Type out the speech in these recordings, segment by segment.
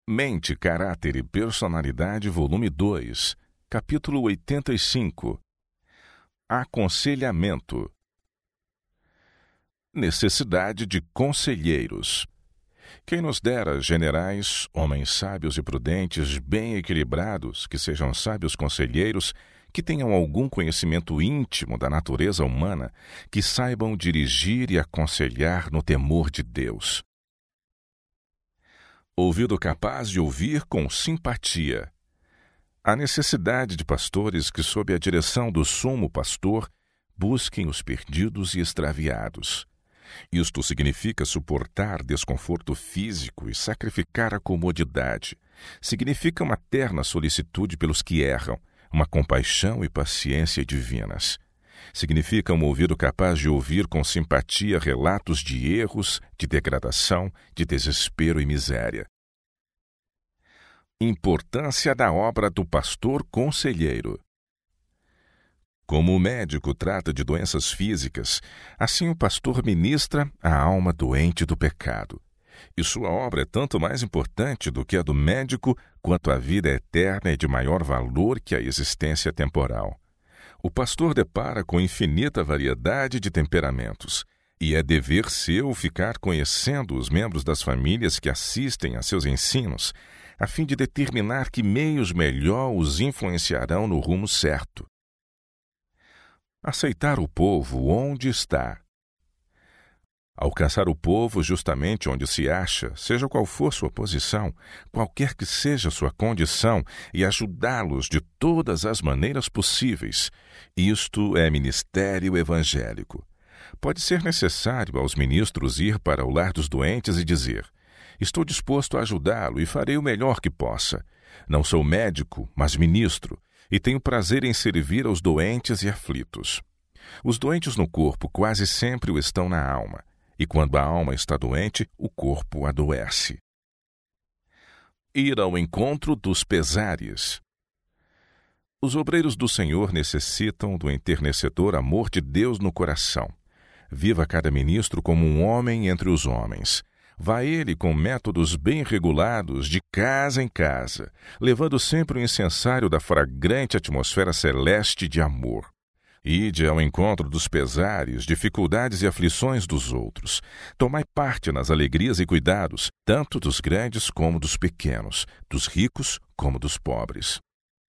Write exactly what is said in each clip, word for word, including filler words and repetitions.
Mente, Caráter e Personalidade, volume dois, capítulo oitenta e cinco. Aconselhamento. Necessidade de conselheiros. Quem nos dera generais, homens sábios e prudentes, bem equilibrados, que sejam sábios conselheiros, que tenham algum conhecimento íntimo da natureza humana, que saibam dirigir e aconselhar no temor de Deus. Ouvido capaz de ouvir com simpatia. A necessidade de pastores que, sob a direção do sumo pastor, busquem os perdidos e extraviados. Isto significa suportar desconforto físico e sacrificar a comodidade. Significa uma terna solicitude pelos que erram, uma compaixão e paciência divinas. Significa um ouvido capaz de ouvir com simpatia relatos de erros, de degradação, de desespero e miséria. Importância da obra do pastor conselheiro. Como o médico trata de doenças físicas, assim o pastor ministra a alma doente do pecado. E sua obra é tanto mais importante do que a do médico, quanto a vida eterna é de maior valor que a existência temporal. O pastor depara com infinita variedade de temperamentos, e é dever seu ficar conhecendo os membros das famílias que assistem a seus ensinos, a fim de determinar que meios melhor os influenciarão no rumo certo. Aceitar o povo onde está. Alcançar o povo justamente onde se acha, seja qual for sua posição, qualquer que seja sua condição, e ajudá-los de todas as maneiras possíveis. Isto é ministério evangélico. Pode ser necessário aos ministros ir para o lar dos doentes e dizer: estou disposto a ajudá-lo e farei o melhor que possa. Não sou médico, mas ministro, e tenho prazer em servir aos doentes e aflitos. Os doentes no corpo quase sempre o estão na alma. E quando a alma está doente, o corpo adoece. Ir ao encontro dos pesares. Os obreiros do Senhor necessitam do enternecedor amor de Deus no coração. Viva cada ministro como um homem entre os homens. Vá ele com métodos bem regulados de casa em casa, levando sempre o incensário da fragrante atmosfera celeste de amor. Ide ao encontro dos pesares, dificuldades e aflições dos outros. Tomai parte nas alegrias e cuidados, tanto dos grandes como dos pequenos, dos ricos como dos pobres.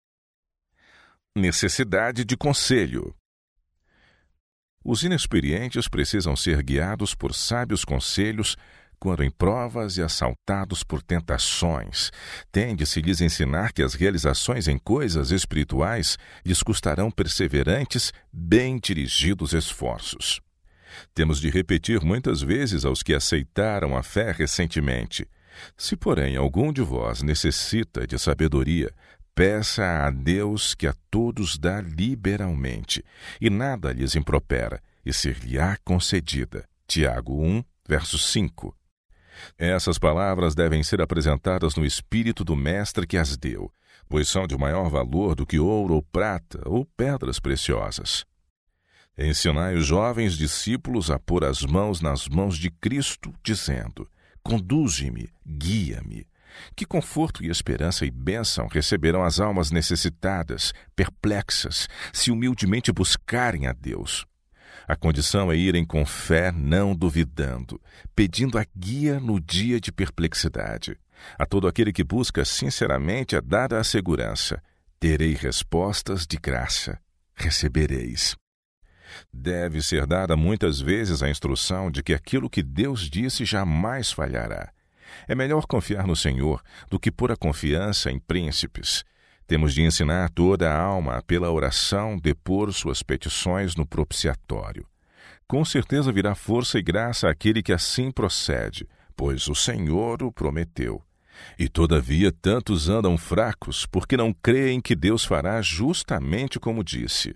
Necessidade de conselho. Os inexperientes precisam ser guiados por sábios conselhos quando em provas e assaltados por tentações. Tende-se lhes ensinar que as realizações em coisas espirituais lhes custarão perseverantes, bem dirigidos esforços. Temos de repetir muitas vezes aos que aceitaram a fé recentemente: se, porém, algum de vós necessita de sabedoria, peça a Deus, que a todos dá liberalmente, e nada lhes impropera, e ser-lhe-á concedida. Tiago um, verso cinco. Essas palavras devem ser apresentadas no espírito do mestre que as deu, pois são de maior valor do que ouro ou prata ou pedras preciosas. Ensinai os jovens discípulos a pôr as mãos nas mãos de Cristo, dizendo: conduze-me, guia-me. Que conforto e esperança e bênção receberão as almas necessitadas, perplexas, se humildemente buscarem a Deus. A condição é irem com fé, não duvidando, pedindo a guia no dia de perplexidade. A todo aquele que busca sinceramente é dada a segurança: terei respostas de graça, recebereis. Deve ser dada muitas vezes a instrução de que aquilo que Deus disse jamais falhará. É melhor confiar no Senhor do que pôr a confiança em príncipes. Temos de ensinar toda a alma a, pela oração, depor suas petições no propiciatório. Com certeza virá força e graça àquele que assim procede, pois o Senhor o prometeu. E todavia tantos andam fracos, porque não creem que Deus fará justamente como disse.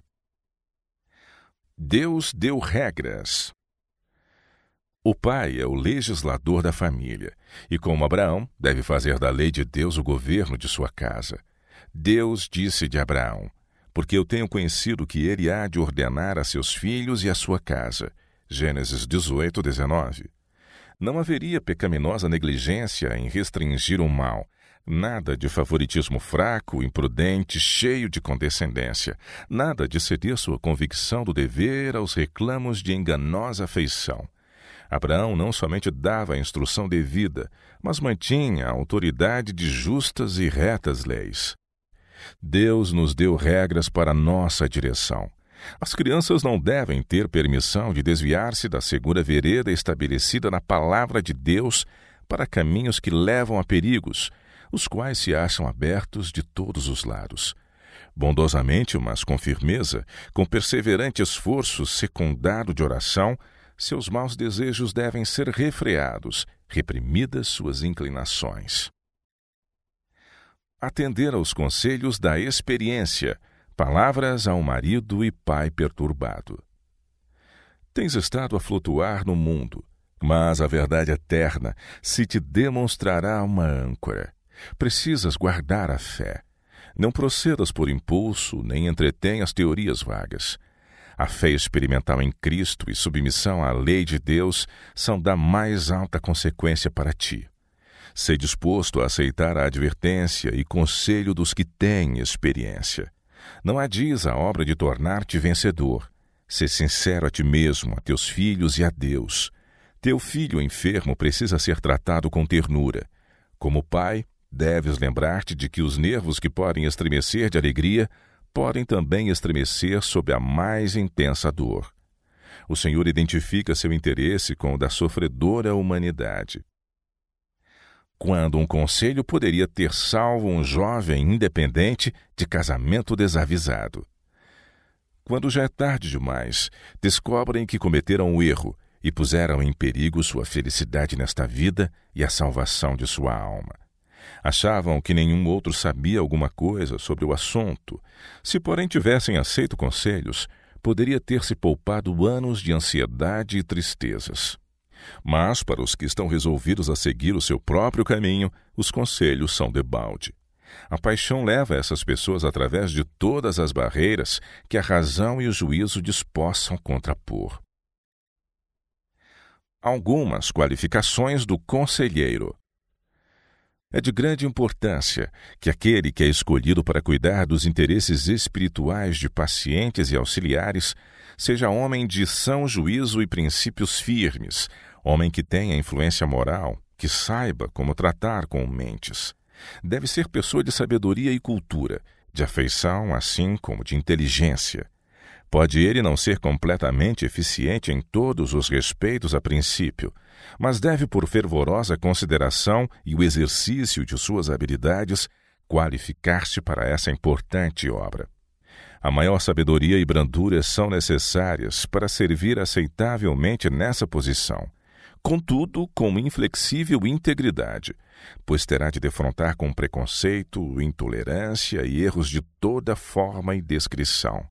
Deus deu regras. O pai é o legislador da família, e como Abraão, deve fazer da lei de Deus o governo de sua casa. Deus disse de Abraão: porque eu tenho conhecido que ele há de ordenar a seus filhos e a sua casa. Gênesis dezoito, dezenove. Não haveria pecaminosa negligência em restringir o mal. Nada de favoritismo fraco, imprudente, cheio de condescendência. Nada de ceder sua convicção do dever aos reclamos de enganosa afeição. Abraão não somente dava a instrução devida, mas mantinha a autoridade de justas e retas leis. Deus nos deu regras para nossa direção. As crianças não devem ter permissão de desviar-se da segura vereda estabelecida na palavra de Deus para caminhos que levam a perigos, os quais se acham abertos de todos os lados. Bondosamente, mas com firmeza, com perseverante esforço secundado de oração, seus maus desejos devem ser refreados, reprimidas suas inclinações. Atender aos conselhos da experiência, palavras a um marido e pai perturbado. Tens estado a flutuar no mundo, mas a verdade eterna se te demonstrará uma âncora. Precisas guardar a fé. Não procedas por impulso, nem entretenhas teorias vagas. A fé experimental em Cristo e submissão à lei de Deus são da mais alta consequência para ti. Sê disposto a aceitar a advertência e conselho dos que têm experiência. Não adies a obra de tornar-te vencedor. Sê sincero a ti mesmo, a teus filhos e a Deus. Teu filho enfermo precisa ser tratado com ternura. Como pai, deves lembrar-te de que os nervos que podem estremecer de alegria podem também estremecer sob a mais intensa dor. O Senhor identifica seu interesse com o da sofredora humanidade. Quando um conselho poderia ter salvo um jovem independente de casamento desavisado. Quando já é tarde demais, descobrem que cometeram um erro e puseram em perigo sua felicidade nesta vida e a salvação de sua alma. Achavam que nenhum outro sabia alguma coisa sobre o assunto. Se, porém, tivessem aceito conselhos, poderia ter-se poupado anos de ansiedade e tristezas. Mas, para os que estão resolvidos a seguir o seu próprio caminho, os conselhos são debalde. A paixão leva essas pessoas através de todas as barreiras que a razão e o juízo dispossam contrapor. Algumas qualificações do conselheiro. É de grande importância que aquele que é escolhido para cuidar dos interesses espirituais de pacientes e auxiliares seja homem de são juízo e princípios firmes, homem que tenha influência moral, que saiba como tratar com mentes. Deve ser pessoa de sabedoria e cultura, de afeição assim como de inteligência. Pode ele não ser completamente eficiente em todos os respeitos a princípio, mas deve, por fervorosa consideração e o exercício de suas habilidades, qualificar-se para essa importante obra. A maior sabedoria e brandura são necessárias para servir aceitavelmente nessa posição, contudo com inflexível integridade, pois terá de defrontar com preconceito, intolerância e erros de toda forma e descrição.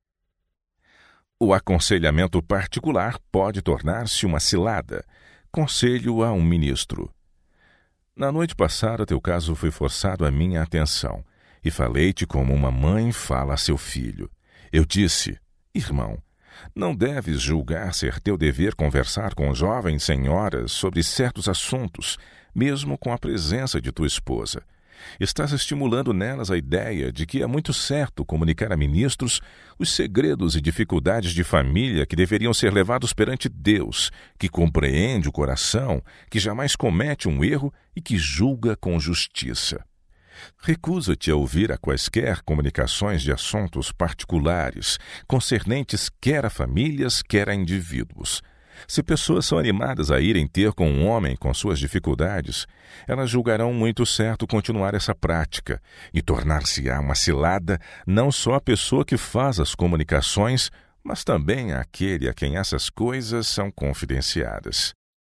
O aconselhamento particular pode tornar-se uma cilada. Conselho a um ministro. Na noite passada, teu caso foi forçado à minha atenção, e falei-te como uma mãe fala a seu filho. Eu disse, irmão, não deves julgar ser teu dever conversar com jovens senhoras sobre certos assuntos, mesmo com a presença de tua esposa. Estás estimulando nelas a ideia de que é muito certo comunicar a ministros os segredos e dificuldades de família que deveriam ser levados perante Deus, que compreende o coração, que jamais comete um erro e que julga com justiça. Recusa-te a ouvir a quaisquer comunicações de assuntos particulares, concernentes quer a famílias, quer a indivíduos. Se pessoas são animadas a irem ter com um homem com suas dificuldades, elas julgarão muito certo continuar essa prática e tornar-se-á uma cilada não só a pessoa que faz as comunicações, mas também àquele a quem essas coisas são confidenciadas.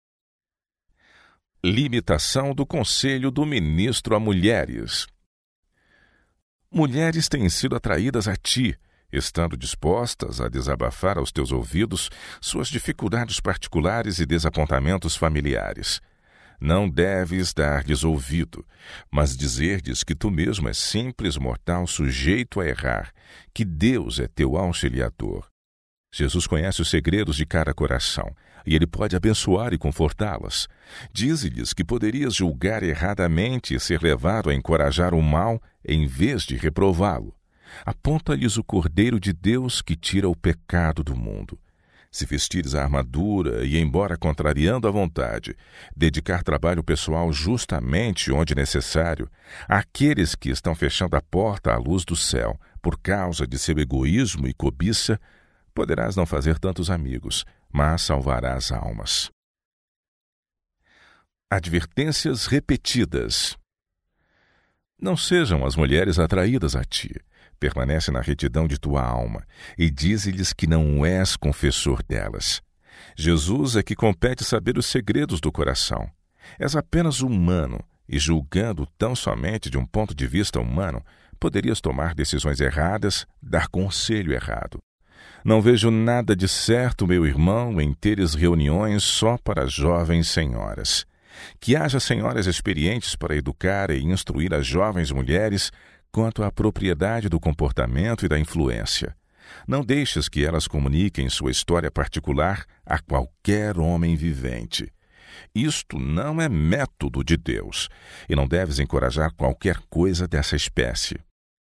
Limitação do conselho do ministro a mulheres. Mulheres têm sido atraídas a ti, estando dispostas a desabafar aos teus ouvidos suas dificuldades particulares e desapontamentos familiares. Não deves dar-lhes ouvido, mas dizer-lhes que tu mesmo és simples mortal sujeito a errar, que Deus é teu auxiliador. Jesus conhece os segredos de cada coração, e Ele pode abençoar e confortá-las. Dize-lhes que poderias julgar erradamente e ser levado a encorajar o mal em vez de reprová-lo. Aponta-lhes o Cordeiro de Deus que tira o pecado do mundo. Se vestires a armadura e, embora contrariando a vontade, dedicar trabalho pessoal justamente onde necessário, àqueles que estão fechando a porta à luz do céu por causa de seu egoísmo e cobiça, poderás não fazer tantos amigos, mas salvarás almas. Advertências repetidas. Não sejam as mulheres atraídas a ti. Permanece na retidão de tua alma e dize-lhes que não és confessor delas. Jesus é que compete saber os segredos do coração. És apenas humano e, julgando tão somente de um ponto de vista humano, poderias tomar decisões erradas, dar conselho errado. Não vejo nada de certo, meu irmão, em teres reuniões só para jovens senhoras. Que haja senhoras experientes para educar e instruir as jovens mulheres quanto à propriedade do comportamento e da influência. Não deixes que elas comuniquem sua história particular a qualquer homem vivente. Isto não é método de Deus, e não deves encorajar qualquer coisa dessa espécie.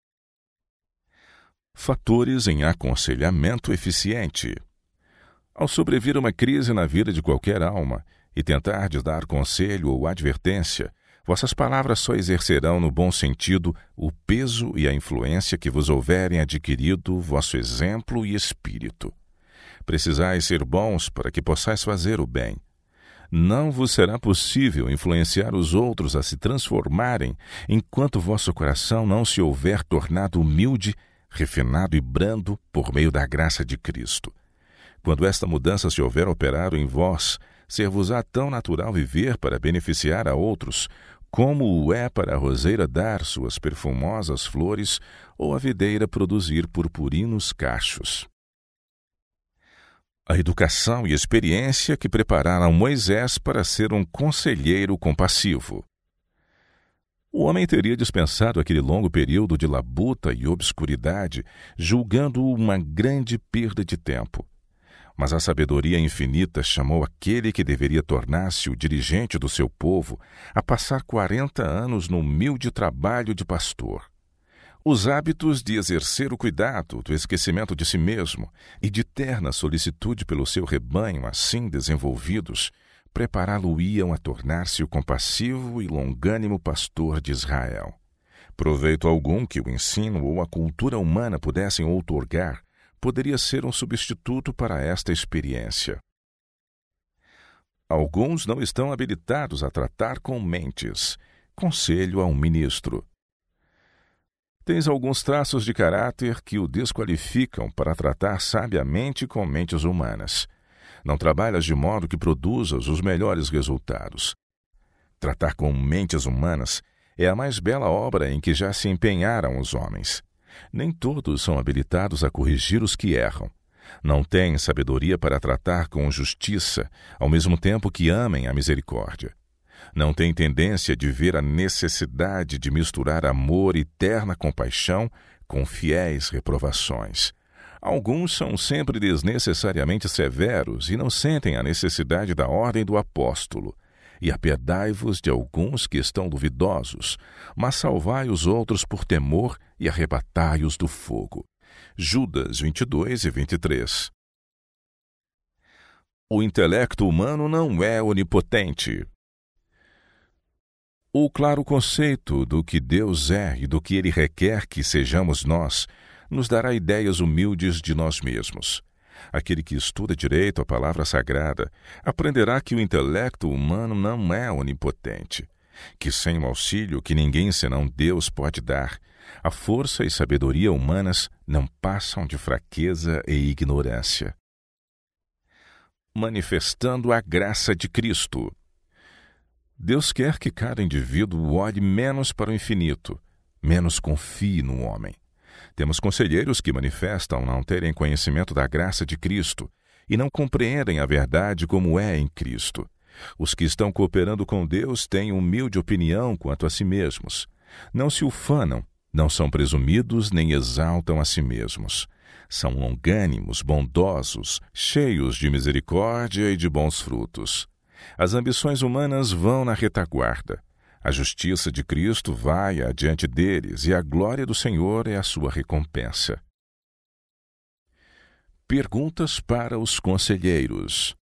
Fatores em aconselhamento eficiente. Ao sobrevir uma crise na vida de qualquer alma e tentardes dar conselho ou advertência, vossas palavras só exercerão no bom sentido o peso e a influência que vos houverem adquirido vosso exemplo e espírito. Precisais ser bons para que possais fazer o bem. Não vos será possível influenciar os outros a se transformarem enquanto vosso coração não se houver tornado humilde, refinado e brando por meio da graça de Cristo. Quando esta mudança se houver operado em vós, ser-vos-á tão natural viver para beneficiar a outros, como o é para a roseira dar suas perfumosas flores ou a videira produzir purpurinos cachos. A educação e experiência que prepararam Moisés para ser um conselheiro compassivo. O homem teria dispensado aquele longo período de labuta e obscuridade, julgando-o uma grande perda de tempo. Mas a sabedoria infinita chamou aquele que deveria tornar-se o dirigente do seu povo a passar quarenta anos no humilde trabalho de pastor. Os hábitos de exercer o cuidado, do esquecimento de si mesmo e de terna solicitude pelo seu rebanho assim desenvolvidos, prepará-lo-iam a tornar-se o compassivo e longânimo pastor de Israel. Proveito algum que o ensino ou a cultura humana pudessem outorgar poderia ser um substituto para esta experiência. Alguns não estão habilitados a tratar com mentes. Conselho a um ministro. Tens alguns traços de caráter que o desqualificam para tratar sabiamente com mentes humanas. Não trabalhas de modo que produzas os melhores resultados. Tratar com mentes humanas é a mais bela obra em que já se empenharam os homens. Nem todos são habilitados a corrigir os que erram. Não têm sabedoria para tratar com justiça, ao mesmo tempo que amem a misericórdia. Não têm tendência de ver a necessidade de misturar amor e terna compaixão com fiéis reprovações. Alguns são sempre desnecessariamente severos e não sentem a necessidade da ordem do apóstolo. E apiedai-vos de alguns que estão duvidosos, mas salvai os outros por temor e arrebatai-os do fogo. Judas vinte e dois e vinte e três. O intelecto humano não é onipotente. O claro conceito do que Deus é e do que Ele requer que sejamos nós nos dará ideias humildes de nós mesmos. Aquele que estuda direito a palavra sagrada aprenderá que o intelecto humano não é onipotente, que sem o auxílio que ninguém senão Deus pode dar, a força e sabedoria humanas não passam de fraqueza e ignorância. Manifestando a graça de Cristo. Deus quer que cada indivíduo olhe menos para o infinito, menos confie no homem. Temos conselheiros que manifestam não terem conhecimento da graça de Cristo e não compreendem a verdade como é em Cristo. Os que estão cooperando com Deus têm humilde opinião quanto a si mesmos. Não se ufanam, Não são presumidos nem exaltam a si mesmos. São longânimos, bondosos, cheios de misericórdia e de bons frutos. As ambições humanas vão na retaguarda. A justiça de Cristo vai adiante deles e a glória do Senhor é a sua recompensa. Perguntas para os conselheiros.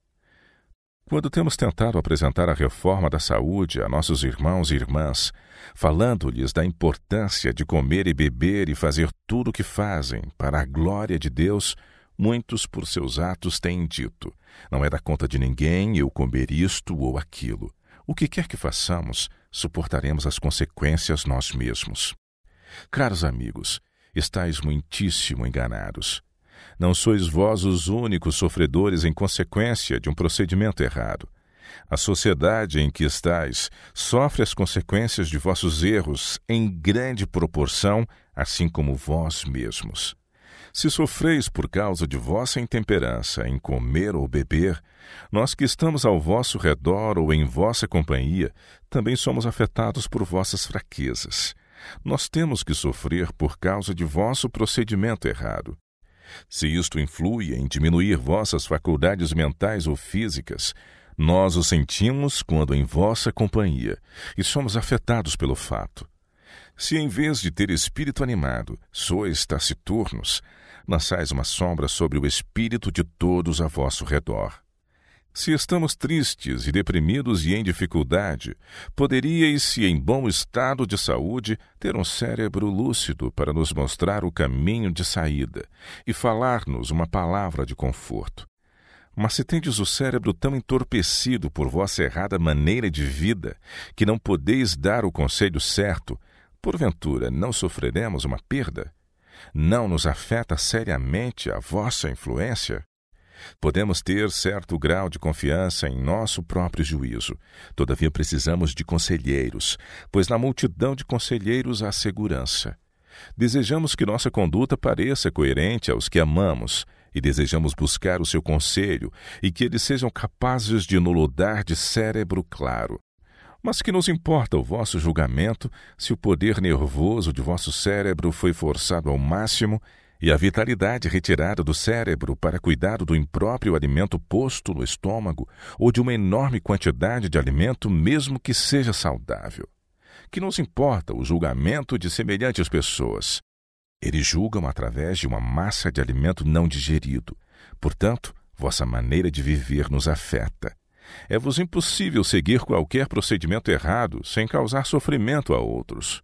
Quando temos tentado apresentar a reforma da saúde a nossos irmãos e irmãs, falando-lhes da importância de comer e beber e fazer tudo o que fazem para a glória de Deus, muitos por seus atos têm dito: não é da conta de ninguém eu comer isto ou aquilo. O que quer que façamos, suportaremos as consequências nós mesmos. Caros amigos, estáis muitíssimo enganados. Não sois vós os únicos sofredores em consequência de um procedimento errado. A sociedade em que estáis sofre as consequências de vossos erros em grande proporção, assim como vós mesmos. Se sofreis por causa de vossa intemperança em comer ou beber, nós que estamos ao vosso redor ou em vossa companhia, também somos afetados por vossas fraquezas. Nós temos que sofrer por causa de vosso procedimento errado. Se isto influi em diminuir vossas faculdades mentais ou físicas, nós o sentimos quando em vossa companhia, e somos afetados pelo fato. Se em vez de ter espírito animado, sois taciturnos, lançais uma sombra sobre o espírito de todos a vosso redor. Se estamos tristes e deprimidos e em dificuldade, poderíeis, se em bom estado de saúde, ter um cérebro lúcido para nos mostrar o caminho de saída e falar-nos uma palavra de conforto. Mas se tendes o cérebro tão entorpecido por vossa errada maneira de vida, que não podeis dar o conselho certo, porventura não sofreremos uma perda? Não nos afeta seriamente a vossa influência? Podemos ter certo grau de confiança em nosso próprio juízo. Todavia precisamos de conselheiros, pois na multidão de conselheiros há segurança. Desejamos que nossa conduta pareça coerente aos que amamos e desejamos buscar o seu conselho e que eles sejam capazes de nos dar de cérebro claro. Mas que nos importa o vosso julgamento se o poder nervoso de vosso cérebro foi forçado ao máximo e a vitalidade retirada do cérebro para cuidado do impróprio alimento posto no estômago ou de uma enorme quantidade de alimento, mesmo que seja saudável? Que nos importa o julgamento de semelhantes pessoas? Eles julgam através de uma massa de alimento não digerido. Portanto, vossa maneira de viver nos afeta. É-vos impossível seguir qualquer procedimento errado sem causar sofrimento a outros.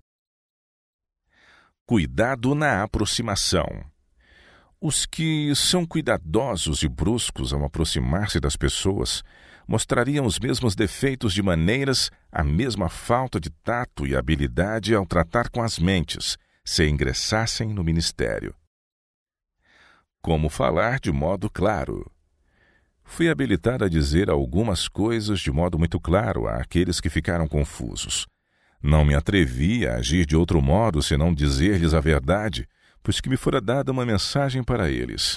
Cuidado na aproximação. Os que são cuidadosos e bruscos ao aproximar-se das pessoas mostrariam os mesmos defeitos de maneiras, a mesma falta de tato e habilidade ao tratar com as mentes, se ingressassem no ministério. Como falar de modo claro? Fui habilitado a dizer algumas coisas de modo muito claro àqueles que ficaram confusos. Não me atrevi a agir de outro modo senão dizer-lhes a verdade, pois que me fora dada uma mensagem para eles.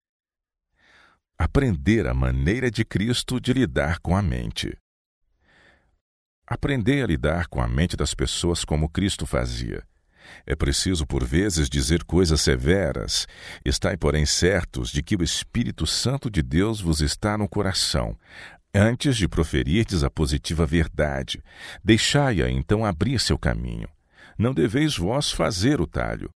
Aprender a maneira de Cristo de lidar com a mente. Aprender a lidar com a mente das pessoas como Cristo fazia. É preciso, por vezes, dizer coisas severas. Estai, porém, certos de que o Espírito Santo de Deus vos está no coração. Antes de proferirdes a positiva verdade, deixai-a então abrir seu caminho. Não deveis vós fazer o talho.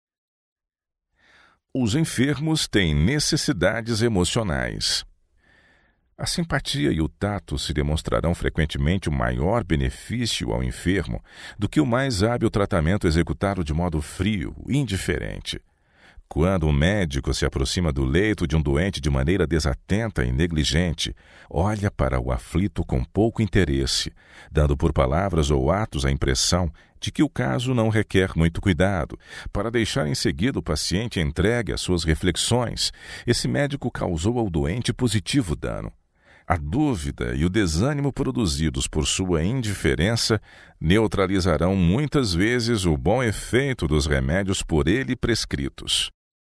Os enfermos têm necessidades emocionais. A simpatia e o tato se demonstrarão frequentemente o maior benefício ao enfermo do que o mais hábil tratamento executado de modo frio, indiferente. Quando um médico se aproxima do leito de um doente de maneira desatenta e negligente, olha para o aflito com pouco interesse, dando por palavras ou atos a impressão de que o caso não requer muito cuidado, para deixar em seguida o paciente entregue às suas reflexões, esse médico causou ao doente positivo dano. A dúvida e o desânimo produzidos por sua indiferença neutralizarão muitas vezes o bom efeito dos remédios por ele prescritos.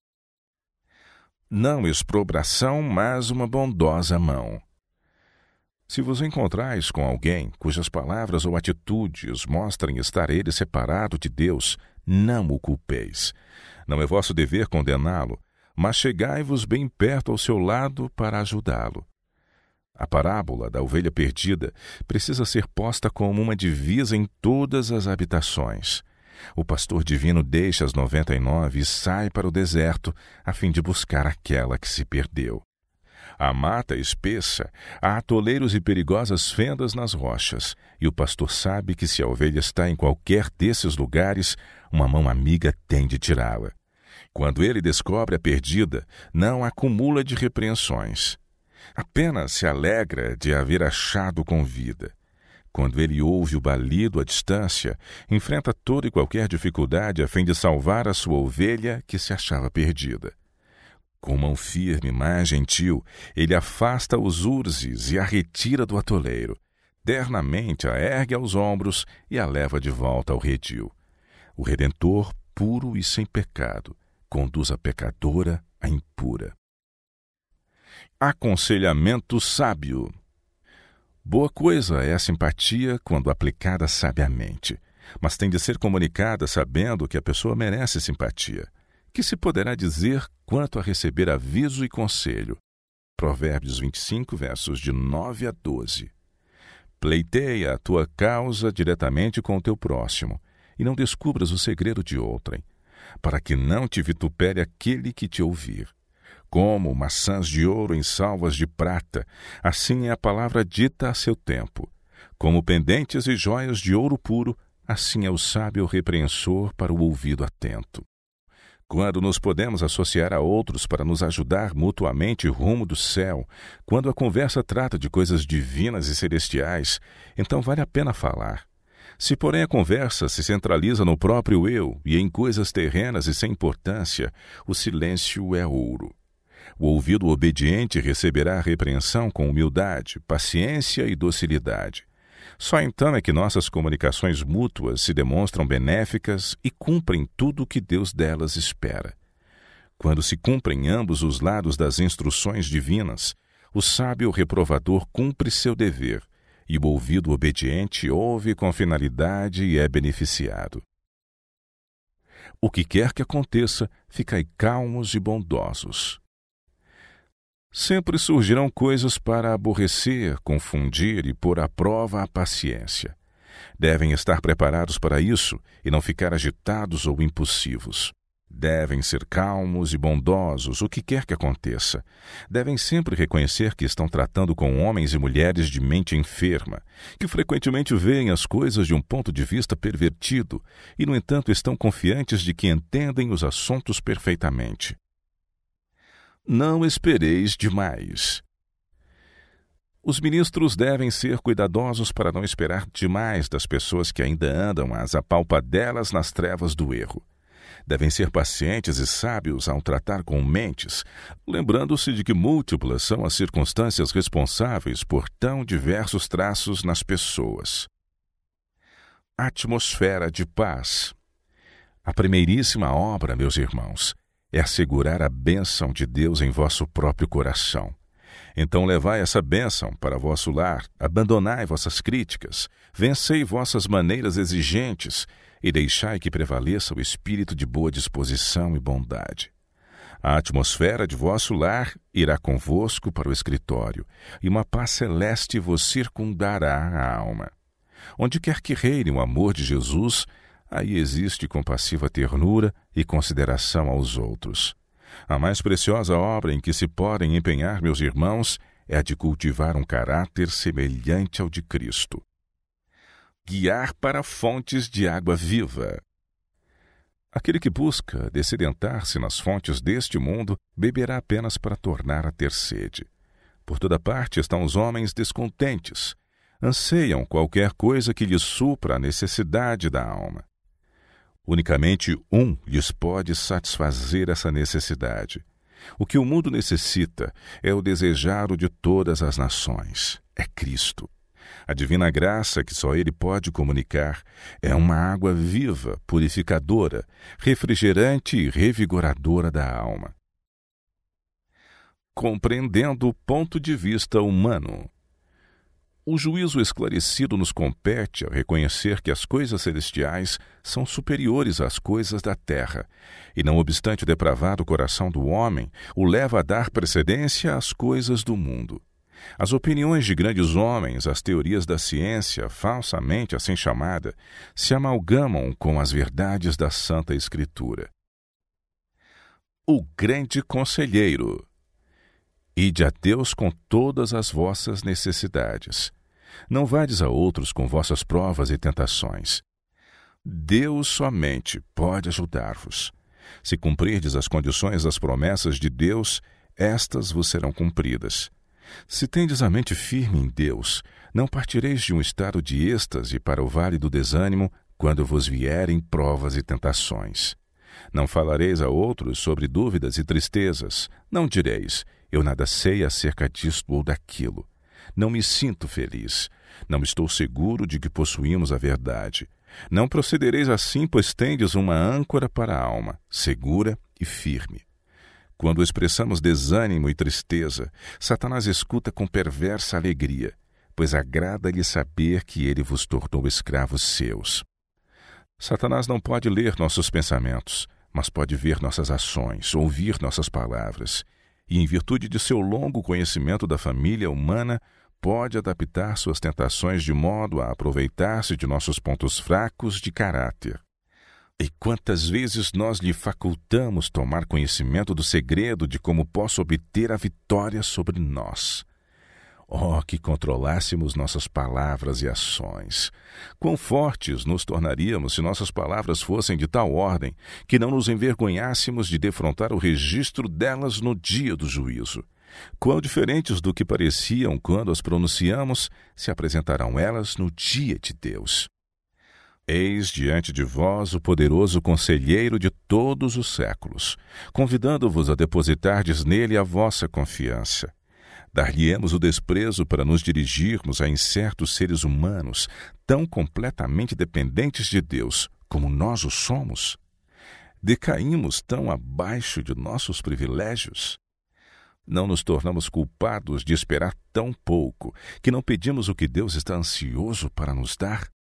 Não exprobração, mas uma bondosa mão. Se vos encontrais com alguém cujas palavras ou atitudes mostrem estar ele separado de Deus, não o culpeis. Não é vosso dever condená-lo, mas chegai-vos bem perto ao seu lado para ajudá-lo. A parábola da ovelha perdida precisa ser posta como uma divisa em todas as habitações. O pastor divino deixa as noventa e nove e sai para o deserto a fim de buscar aquela que se perdeu. A mata espessa, há atoleiros e perigosas fendas nas rochas, e o pastor sabe que se a ovelha está em qualquer desses lugares, uma mão amiga tem de tirá-la. Quando ele descobre a perdida, não acumula de repreensões. Apenas se alegra de haver achado com vida. Quando ele ouve o balido à distância, enfrenta toda e qualquer dificuldade a fim de salvar a sua ovelha que se achava perdida. Com mão firme, mas gentil, ele afasta os urzes e a retira do atoleiro. Ternamente a ergue aos ombros e a leva de volta ao redil. O Redentor, puro e sem pecado, conduz a pecadora à impura. Aconselhamento sábio. Boa coisa é a simpatia quando aplicada sabiamente, mas tem de ser comunicada sabendo que a pessoa merece simpatia. Que se poderá dizer quanto a receber aviso e conselho? Provérbios vinte e cinco, versos de nove a doze. Pleiteia a tua causa diretamente com o teu próximo, e não descubras o segredo de outrem, para que não te vitupere aquele que te ouvir. Como maçãs de ouro em salvas de prata, assim é a palavra dita a seu tempo. Como pendentes e joias de ouro puro, assim é o sábio repreensor para o ouvido atento. Quando nos podemos associar a outros para nos ajudar mutuamente rumo do céu, quando a conversa trata de coisas divinas e celestiais, então vale a pena falar. Se, porém, a conversa se centraliza no próprio eu e em coisas terrenas e sem importância, o silêncio é ouro. O ouvido obediente receberá a repreensão com humildade, paciência e docilidade. Só então é que nossas comunicações mútuas se demonstram benéficas e cumprem tudo o que Deus delas espera. Quando se cumprem ambos os lados das instruções divinas, o sábio reprovador cumpre seu dever, e o ouvido obediente ouve com finalidade e é beneficiado. O que quer que aconteça, ficai calmos e bondosos. Sempre surgirão coisas para aborrecer, confundir e pôr à prova a paciência. Devem estar preparados para isso e não ficar agitados ou impulsivos. Devem ser calmos e bondosos, o que quer que aconteça. Devem sempre reconhecer que estão tratando com homens e mulheres de mente enferma, que frequentemente veem as coisas de um ponto de vista pervertido e, no entanto, estão confiantes de que entendem os assuntos perfeitamente. Não espereis demais. Os ministros devem ser cuidadosos para não esperar demais das pessoas que ainda andam às apalpadelas nas trevas do erro. Devem ser pacientes e sábios ao tratar com mentes, lembrando-se de que múltiplas são as circunstâncias responsáveis por tão diversos traços nas pessoas. Atmosfera de paz. A primeiríssima obra, meus irmãos, é assegurar a bênção de Deus em vosso próprio coração. Então levai essa bênção para vosso lar, abandonai vossas críticas, vencei vossas maneiras exigentes e deixai que prevaleça o espírito de boa disposição e bondade. A atmosfera de vosso lar irá convosco para o escritório, e uma paz celeste vos circundará a alma. Onde quer que reine o amor de Jesus, aí existe compassiva ternura e consideração aos outros. A mais preciosa obra em que se podem empenhar, meus irmãos, é a de cultivar um caráter semelhante ao de Cristo. Guiar para fontes de água viva. Aquele que busca dessedentar-se nas fontes deste mundo, beberá apenas para tornar a ter sede. Por toda parte estão os homens descontentes. Anseiam qualquer coisa que lhes supra a necessidade da alma. Unicamente um lhes pode satisfazer essa necessidade. O que o mundo necessita é o desejado de todas as nações. É Cristo. A divina graça que só Ele pode comunicar é uma água viva, purificadora, refrigerante e revigoradora da alma. Compreendendo o ponto de vista humano. O juízo esclarecido nos compete ao reconhecer que as coisas celestiais são superiores às coisas da terra, e não obstante o depravado coração do homem, o leva a dar precedência às coisas do mundo. As opiniões de grandes homens, as teorias da ciência, falsamente assim chamada, se amalgamam com as verdades da Santa Escritura. O grande conselheiro. Ide a Deus com todas as vossas necessidades. Não vades a outros com vossas provas e tentações. Deus somente pode ajudar-vos. Se cumprirdes as condições das promessas de Deus, estas vos serão cumpridas. Se tendes a mente firme em Deus, não partireis de um estado de êxtase para o vale do desânimo quando vos vierem provas e tentações. Não falareis a outros sobre dúvidas e tristezas. Não direis, eu nada sei acerca disto ou daquilo. Não me sinto feliz. Não estou seguro de que possuímos a verdade. Não procedereis assim, pois tendes uma âncora para a alma, segura e firme. Quando expressamos desânimo e tristeza, Satanás escuta com perversa alegria, pois agrada-lhe saber que ele vos tornou escravos seus. Satanás não pode ler nossos pensamentos, mas pode ver nossas ações, ouvir nossas palavras, e, em virtude de seu longo conhecimento da família humana, pode adaptar suas tentações de modo a aproveitar-se de nossos pontos fracos de caráter. E quantas vezes nós lhe facultamos tomar conhecimento do segredo de como possa obter a vitória sobre nós. Oh, que controlássemos nossas palavras e ações! Quão fortes nos tornaríamos se nossas palavras fossem de tal ordem que não nos envergonhássemos de defrontar o registro delas no dia do juízo. Quão diferentes do que pareciam quando as pronunciamos, se apresentarão elas no dia de Deus. Eis diante de vós o poderoso conselheiro de todos os séculos, convidando-vos a depositardes nele a vossa confiança. Dar-lhe-emos o desprezo para nos dirigirmos a incertos seres humanos, tão completamente dependentes de Deus como nós o somos? Decaímos tão abaixo de nossos privilégios? Não nos tornamos culpados de esperar tão pouco, que não pedimos o que Deus está ansioso para nos dar?